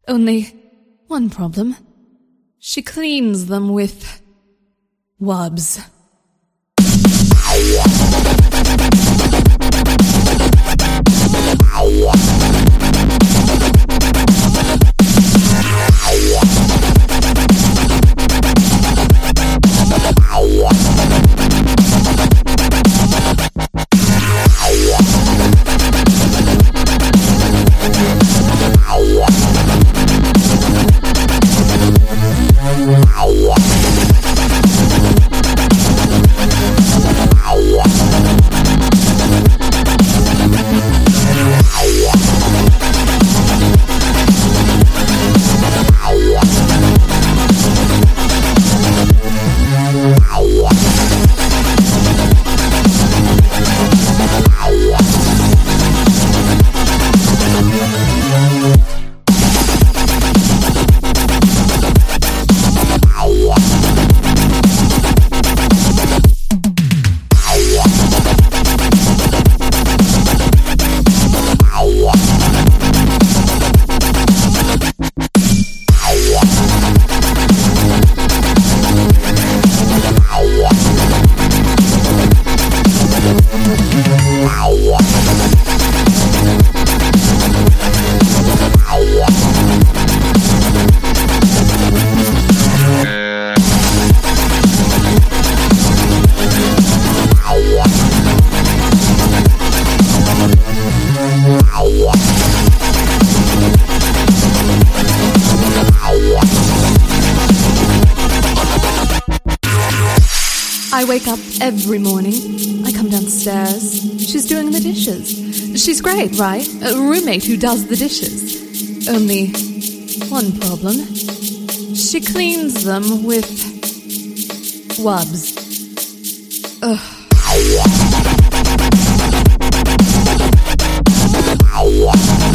Only one problem. She cleans them with wubs. I wake up every morning. I come downstairs. She's doing the dishes. She's great, right? A roommate who does the dishes. Only one problem. She cleans them with wubs. Ugh.